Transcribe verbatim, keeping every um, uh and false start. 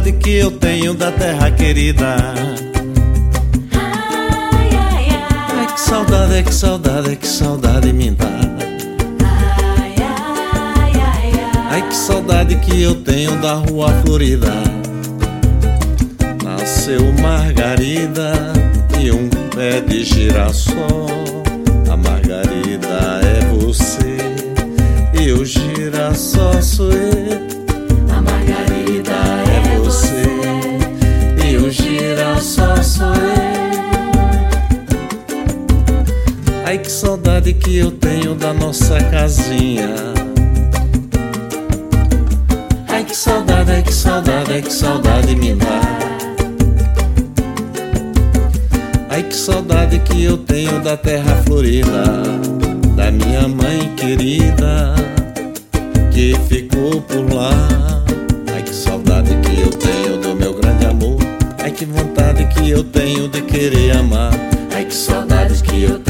saudade que eu tenho da terra querida. Ai, ai, ai. Ai, que saudade, que saudade, que saudade me dá. Ai, ai, ai, ai. Ai, que saudade que eu tenho da rua florida. Nasceu margarida e um pé de girassol. A margarida é você e o girassol sou eu. A margarida é você e o girassol sou eu. Ai, que saudade que eu tenho da nossa casinha. Ai, que saudade, ai, que saudade, ai, que saudade me dá. Ai, que saudade que eu tenho da terra florida, da minha mãe querida que ficou por lá. Ai, que saudade que eu tenho do meu grande amor. Ai, que vontade que eu tenho de querer amar. Ai, que saudade que eu